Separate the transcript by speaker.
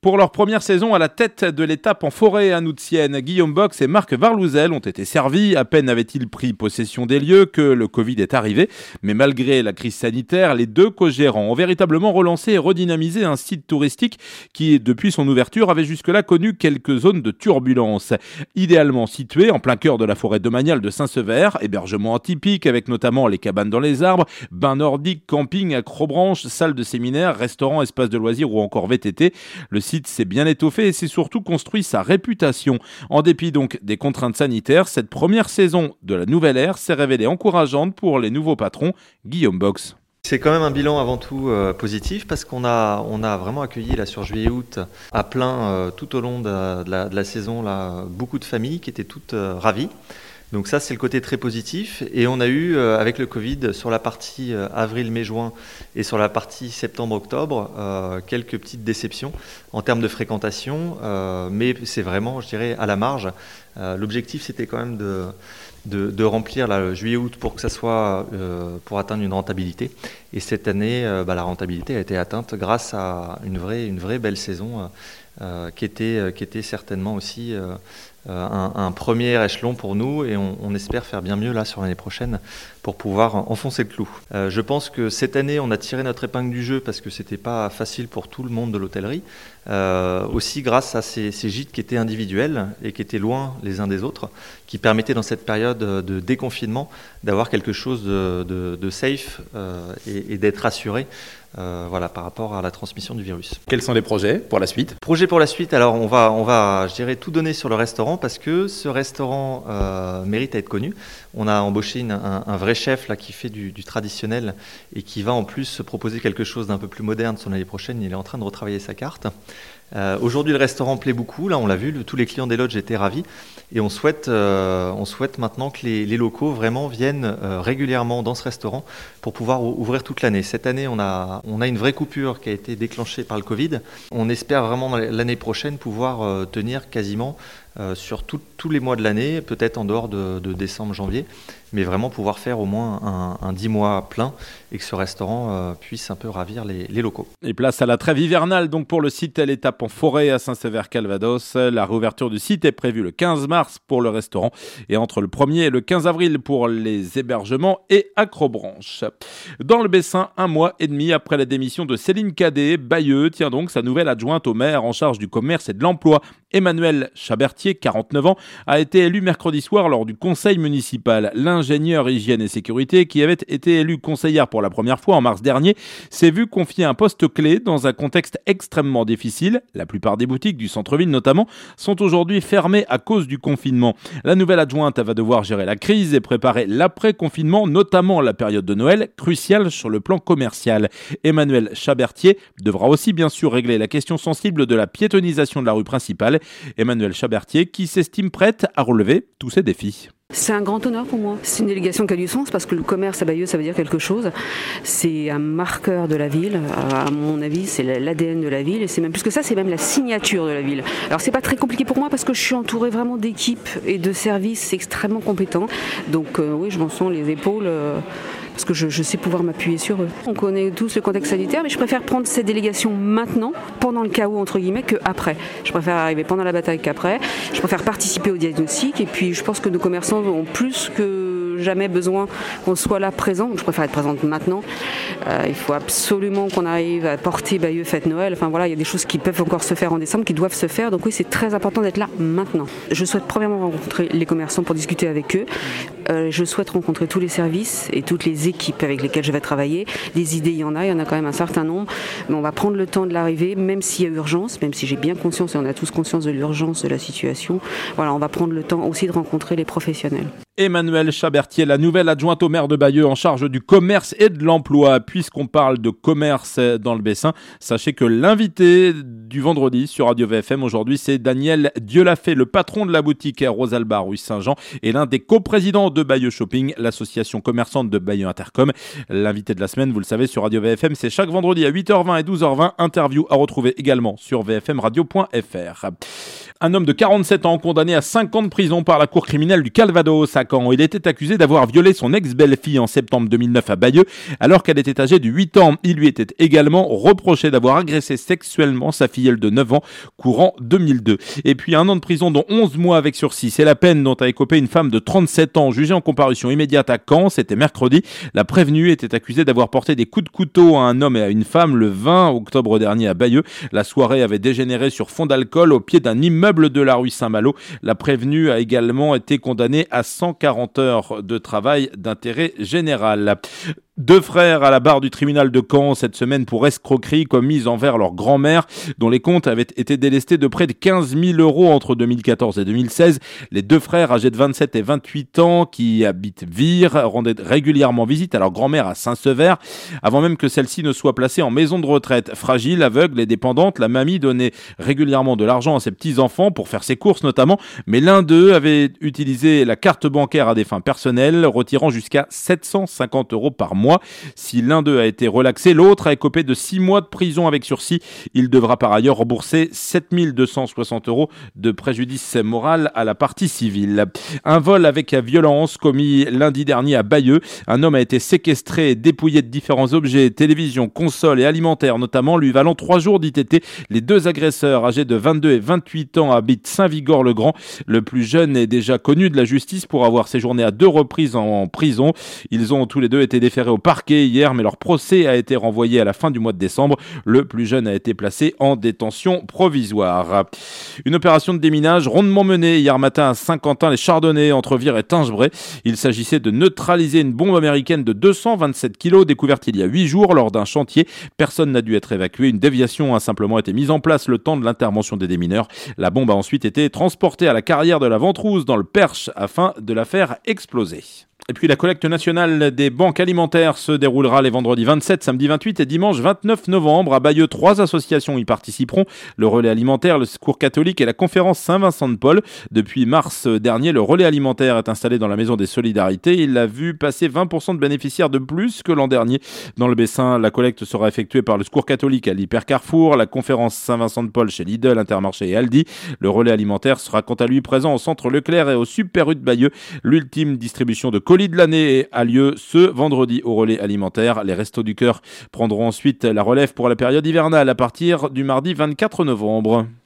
Speaker 1: Pour leur première saison à la tête de l'étape en forêt hanoutienne, Guillaume Box et Marc Varlouzel ont été servis. À peine avaient-ils pris possession des lieux que le Covid est arrivé. Mais malgré la crise sanitaire, les deux co-gérants ont véritablement relancé et redynamisé un site touristique qui, depuis son ouverture, avait jusque-là connu quelques zones de turbulence. Idéalement situé en plein cœur de la forêt domaniale de Saint-Sever, hébergement atypique avec notamment les cabanes dans les arbres, bains nordiques, camping, accrobranche, salle de séminaire, restaurant, espace de loisirs ou encore VTT. Le site s'est bien étoffé et s'est surtout construit sa réputation. En dépit donc des contraintes sanitaires, cette première saison de la nouvelle ère s'est révélée encourageante pour les nouveaux patrons. Guillaume Box.
Speaker 2: C'est quand même un bilan avant tout positif parce qu'on a vraiment accueilli là sur juillet-août à plein tout au long de la saison là, beaucoup de familles qui étaient toutes ravies. Donc ça, c'est le côté très positif. Et on a eu, avec le Covid, sur la partie avril, mai, juin et sur la partie septembre, octobre, quelques petites déceptions en termes de fréquentation. Mais c'est vraiment, je dirais, à la marge. L'objectif, c'était quand même de remplir le juillet-août pour que ça soit pour atteindre une rentabilité. Et cette année, la rentabilité a été atteinte grâce à une vraie belle saison qui était certainement aussi un premier échelon pour nous et on espère faire bien mieux là sur l'année prochaine pour pouvoir enfoncer le clou. Je pense que cette année on a tiré notre épingle du jeu parce que c'était pas facile pour tout le monde de l'hôtellerie, aussi grâce à ces gîtes qui étaient individuels et qui étaient loin les uns des autres, qui permettaient dans cette période de déconfinement d'avoir quelque chose de safe et d'être rassuré. Par rapport à la transmission du virus.
Speaker 1: Quels sont les projets pour la suite ?
Speaker 2: Projets pour la suite, alors on va, je dirais, tout donner sur le restaurant parce que ce restaurant mérite à être connu. On a embauché un vrai chef là qui fait du traditionnel et qui va en plus se proposer quelque chose d'un peu plus moderne sur l'année prochaine. Il est en train de retravailler sa carte. Aujourd'hui, le restaurant plaît beaucoup. Là, on l'a vu, tous les clients des lodges étaient ravis. Et on souhaite maintenant que les locaux vraiment viennent régulièrement dans ce restaurant pour pouvoir ouvrir toute l'année. Cette année, on a une vraie coupure qui a été déclenchée par le Covid. On espère vraiment l'année prochaine pouvoir tenir quasiment sur tous les mois de l'année, peut-être en dehors de décembre, janvier, mais vraiment pouvoir faire au moins un 10 mois plein et que ce restaurant puisse un peu ravir les locaux.
Speaker 1: Et place à la trêve hivernale donc pour le site à l'étape en forêt à Saint-Sever-Calvados. La réouverture du site est prévue le 15 mars pour le restaurant et entre le 1er et le 15 avril pour les hébergements et accrobranches. Dans le Bessin, 1 mois et demi après la démission de Céline Cadet, Bayeux tient donc sa nouvelle adjointe au maire en charge du commerce et de l'emploi. Emmanuel Chabertier, 49 ans, a été élu mercredi soir lors du conseil municipal. L'ingénieur hygiène et sécurité, qui avait été élu conseillère pour la première fois en mars dernier, s'est vu confier un poste clé dans un contexte extrêmement difficile. La plupart des boutiques du centre-ville notamment sont aujourd'hui fermées à cause du confinement. La nouvelle adjointe va devoir gérer la crise et préparer l'après-confinement, notamment la période de Noël, cruciale sur le plan commercial. Emmanuel Chabertier devra aussi bien sûr régler la question sensible de la piétonisation de la rue principale. Emmanuel Chabertier qui s'estime prête à relever tous ces défis.
Speaker 3: C'est un grand honneur pour moi. C'est une délégation qui a du sens parce que le commerce à Bayeux, ça veut dire quelque chose. C'est un marqueur de la ville. À mon avis, c'est l'ADN de la ville et c'est même plus que ça, c'est même la signature de la ville. Alors c'est pas très compliqué pour moi parce que je suis entourée vraiment d'équipes et de services extrêmement compétents. Donc oui, je m'en sens les épaules. Parce que je sais pouvoir m'appuyer sur eux. On connaît tous le contexte sanitaire, mais je préfère prendre cette délégation maintenant, pendant le chaos entre guillemets, qu'après. Je préfère arriver pendant la bataille qu'après. Je préfère participer au diagnostic et puis je pense que nos commerçants ont plus que jamais besoin qu'on soit là présent. Je préfère être présente maintenant. Il faut absolument qu'on arrive à porter Bayeux Fête Noël. Enfin voilà, il y a des choses qui peuvent encore se faire en décembre, qui doivent se faire. Donc oui, c'est très important d'être là maintenant. Je souhaite premièrement rencontrer les commerçants pour discuter avec eux. Je souhaite rencontrer tous les services et toutes les équipes avec lesquelles je vais travailler. Des idées, il y en a quand même un certain nombre. Mais on va prendre le temps de l'arrivée, même s'il y a urgence, même si j'ai bien conscience et on a tous conscience de l'urgence de la situation. Voilà, on va prendre le temps aussi de rencontrer les professionnels.
Speaker 1: Emmanuel Chabertier, la nouvelle adjointe au maire de Bayeux en charge du commerce et de l'emploi. Puisqu'on parle de commerce dans le Bessin, sachez que l'invité du vendredi sur Radio VFM aujourd'hui, c'est Daniel Dieulafay, le patron de la boutique Rosalba rue Saint-Jean et l'un des coprésidents de Bayeux Shopping, l'association commerçante de Bayeux Intercom. L'invité de la semaine, vous le savez, sur Radio VFM, c'est chaque vendredi à 8h20 et 12h20. Interview à retrouver également sur vfmradio.fr. Un homme de 47 ans condamné à 5 ans de prison par la cour criminelle du Calvados à Caen. Il était accusé d'avoir violé son ex-belle-fille en septembre 2009 à Bayeux alors qu'elle était âgée de 8 ans. Il lui était également reproché d'avoir agressé sexuellement sa filleule de 9 ans courant 2002. Et puis 1 an de prison dont 11 mois avec sursis. C'est la peine dont a écopé une femme de 37 ans jugée en comparution immédiate à Caen. C'était mercredi. La prévenue était accusée d'avoir porté des coups de couteau à un homme et à une femme le 20 octobre dernier à Bayeux. La soirée avait dégénéré sur fond d'alcool au pied d'un immeuble de la rue Saint-Malo. La prévenue a également été condamnée à 140 heures de travail d'intérêt général. 2 frères à la barre du tribunal de Caen cette semaine pour escroquerie commise envers leur grand-mère dont les comptes avaient été délestés de près de 15 000 € entre 2014 et 2016. Les 2 frères âgés de 27 et 28 ans qui habitent Vire rendaient régulièrement visite à leur grand-mère à Saint-Sever avant même que celle-ci ne soit placée en maison de retraite. Fragile, aveugle et dépendante, la mamie donnait régulièrement de l'argent à ses petits-enfants pour faire ses courses notamment, mais l'un d'eux avait utilisé la carte bancaire à des fins personnelles, retirant jusqu'à 750 € par mois. Si l'un d'eux a été relaxé, l'autre a écopé de 6 mois de prison avec sursis. Il devra par ailleurs rembourser 7 260 € de préjudice moral à la partie civile. Un vol avec violence commis lundi dernier à Bayeux. Un homme a été séquestré et dépouillé de différents objets, télévisions, consoles et alimentaires notamment, lui valant 3 jours d'ITT. Les 2 agresseurs âgés de 22 et 28 ans habitent Saint-Vigor-le-Grand. Le plus jeune est déjà connu de la justice pour avoir séjourné à 2 reprises en prison. Ils ont tous les 2 été déférés au parquet hier, mais leur procès a été renvoyé à la fin du mois de décembre. Le plus jeune a été placé en détention provisoire. Une opération de déminage rondement menée hier matin à Saint-Quentin-les-Chardonnays entre Vire et Tingebray. Il s'agissait de neutraliser une bombe américaine de 227 kg découverte il y a 8 jours lors d'un chantier. Personne n'a dû être évacué. Une déviation a simplement été mise en place le temps de l'intervention des démineurs. La bombe a ensuite été transportée à la carrière de la Ventrousse dans le Perche afin de la faire exploser. Et puis la collecte nationale des banques alimentaires se déroulera les vendredis 27, samedi 28 et dimanche 29 novembre. À Bayeux, 3 associations y participeront. Le Relais alimentaire, le Secours catholique et la conférence Saint-Vincent-de-Paul. Depuis mars dernier, le Relais alimentaire est installé dans la Maison des Solidarités. Il a vu passer 20% de bénéficiaires de plus que l'an dernier. Dans le Bessin, la collecte sera effectuée par le Secours catholique à l'Hyper Carrefour, la conférence Saint-Vincent-de-Paul chez Lidl, Intermarché et Aldi. Le Relais alimentaire sera quant à lui présent au centre Leclerc et au Super U de Bayeux. L'ultime distribution de colis de l'année a lieu ce vendredi au Relais alimentaire. Les Restos du Cœur prendront ensuite la relève pour la période hivernale à partir du mardi 24 novembre.